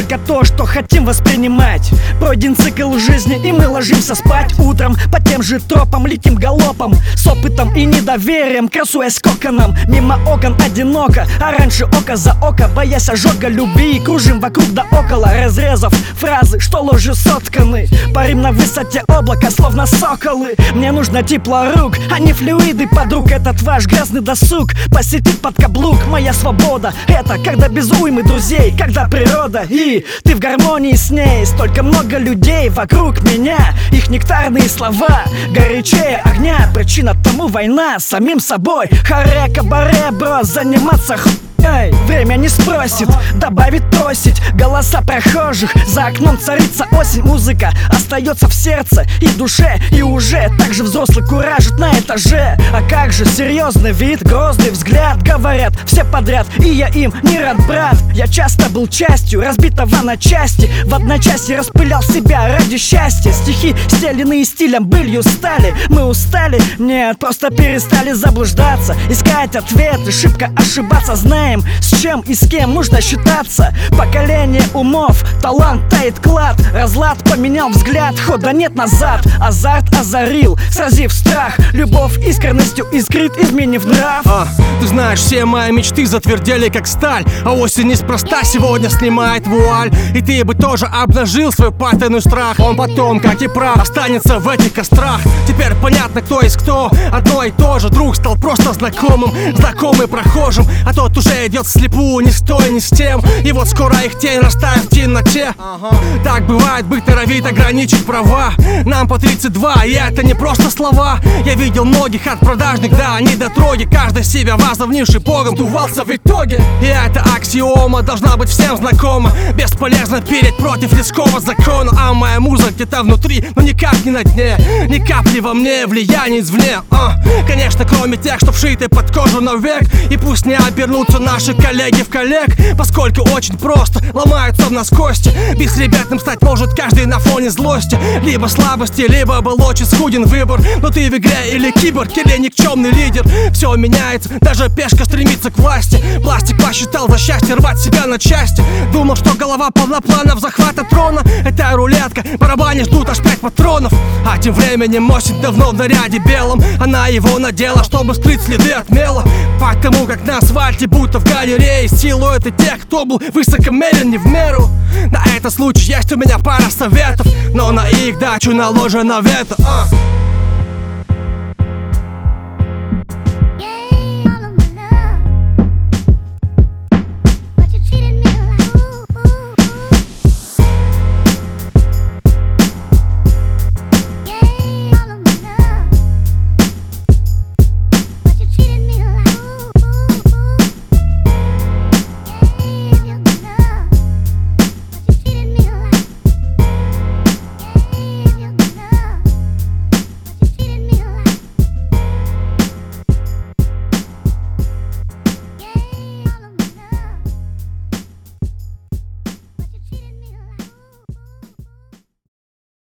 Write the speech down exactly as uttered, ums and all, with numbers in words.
только то, что хотим воспринимать. Пройден цикл жизни, и мы ложимся спать утром по тем же тропам, летим галопом, с опытом и недоверием, красуясь коконом. Мимо окон одиноко, а раньше око за око, боясь ожога любви, кружим вокруг да около, разрезав фразы, что ложью сотканы. Парим на высоте облака, словно соколы. Мне нужно тепло рук, а не флюиды подруг. Этот ваш грязный досуг посетит под каблук. Моя свобода — это когда без уймы друзей, когда природа и ты в гармонии с ней. Столько много людей вокруг меня, их нектарные слова горячее огня. Причина тому война с самим собой. Харе-кабаре, бро, заниматься хуй. Эй, время не спросит, добавит просить. Голоса прохожих, за окном царится осень. Музыка остается в сердце и душе, и уже также взрослый куражит на этаже. А как же серьезный вид, грозный взгляд, говорят все подряд, и я им не рад, брат. Я часто был частью разбитого на части, в одночасье распылял себя ради счастья. Стихи, стеленные стилем, былью стали. Мы устали? Нет, просто перестали заблуждаться, искать ответы, шибко ошибаться. Знаем, с чем и с кем нужно считаться. Поколение умов, талант тает клад. Разлад поменял взгляд, хода нет назад. Азарт озарил, сразив страх. Любовь искренностью искрит, изменив нрав. а, Ты знаешь, все мои мечты затвердели как сталь, а осень неспроста сегодня снимает вуаль. И ты бы тоже обнажил свой паттерный страх. Он потом, как и прав, останется в этих кострах. Теперь понятно, кто есть кто, одно и то же. Друг стал просто знакомым, знакомый прохожим, а тот уже идет вслепую, ни с той, ни с тем. И вот скоро их тень растает в темноте. ага. Так бывает, быть норовит ограничить права. Нам по тридцать два, и это не просто слова. Я видел многих от продажных до недотроги, каждый себя возомнивший богом сдувался в итоге. И эта аксиома должна быть всем знакома. Бесполезно переть против людского закона. А моя муза где-то внутри, но никак не на дне. Ни капли во мне влияния извне. а. Конечно, кроме тех, что вшиты под кожу навек. И пусть не обернутся наши коллеги в коллег, поскольку очень просто ломаются в нас кости. Бесхребетным стать может каждый на фоне злости, либо слабости, либо был очень скуден выбор. Но ты в игре или киборг, или никчемный лидер. Все меняется, даже пешка стремится к власти. Пластик посчитал за счастье рвать себя на части. Думал, что голова полна планов захвата трона. Это рулетка, барабане ждут аж пять патронов. А тем временем осень давно в наряде белом. Она его надела, чтобы скрыть следы от мела. Потому как на асфальте будто в галерее силуэты тех, кто был высокомерен не в меру. На этот случай есть у меня пара советов, но на их дачу наложено вето. а.